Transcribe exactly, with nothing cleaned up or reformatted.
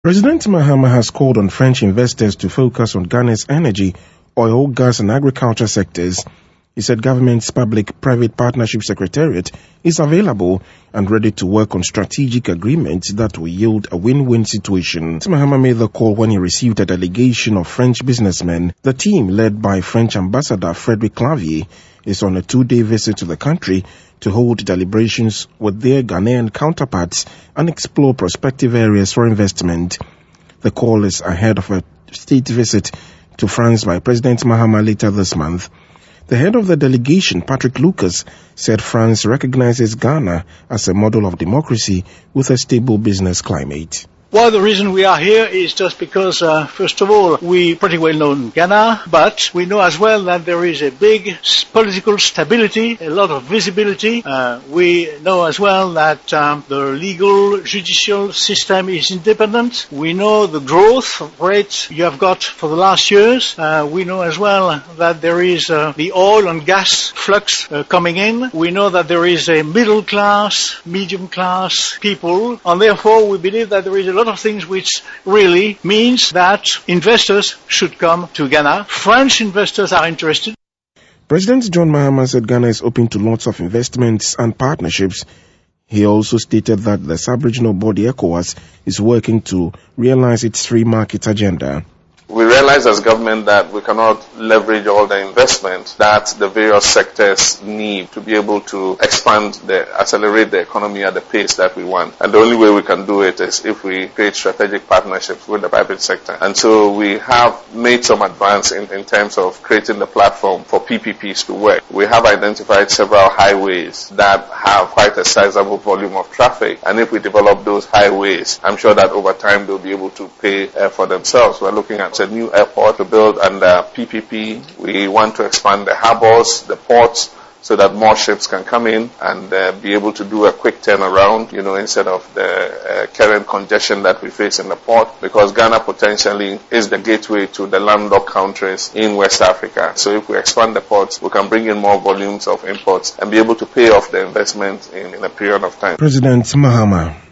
President Mahama has called on French investors to focus on Ghana's energy, oil, gas and agriculture sectors. He said government's public-private partnership secretariat is available and ready to work on strategic agreements that will yield a win-win situation. Mahama made the call when he received a delegation of French businessmen. The team, led by French Ambassador Frederic Clavier, is on a two-day visit to the country to hold deliberations with their Ghanaian counterparts and explore prospective areas for investment. The call is ahead of a state visit to France by President Mahama later this month. The head of the delegation, Patrick Lucas, said France recognizes Ghana as a model of democracy with a stable business climate. Well, the reason we are here is just because, uh, first of all, we pretty well know Ghana, but we know as well that there is a big political stability, a lot of visibility. Uh, we know as well that um, the legal judicial system is independent. We know the growth rate you have got for the last years. Uh, we know as well that there is uh, the oil and gas flux uh, coming in. We know that there is a middle class, medium class people, and therefore we believe that there is a lot of things which really means that investors should come to Ghana. French investors are interested. President John Mahama said Ghana is open to lots of investments and partnerships. He also stated that the sub-regional body ECOWAS is working to realize its free market agenda. We realize as government that we cannot leverage all the investment that the various sectors need to be able to expand, the, accelerate the economy at the pace that we want. And the only way we can do it is if we create strategic partnerships with the private sector. And so we have made some advance in, in terms of creating the platform for P P Ps to work. We have identified several highways that have quite a sizable volume of traffic. And if we develop those highways, I'm sure that over time they'll be able to pay uh, for themselves. We're looking at a new airport to build under P P P. We want to expand the harbors, the ports, so that more ships can come in and uh, be able to do a quick turnaround, you know, instead of the uh, current congestion that we face in the port, because Ghana potentially is the gateway to the landlocked countries in West Africa. So if we expand the ports, we can bring in more volumes of imports and be able to pay off the investment in, in a period of time. President Mahama.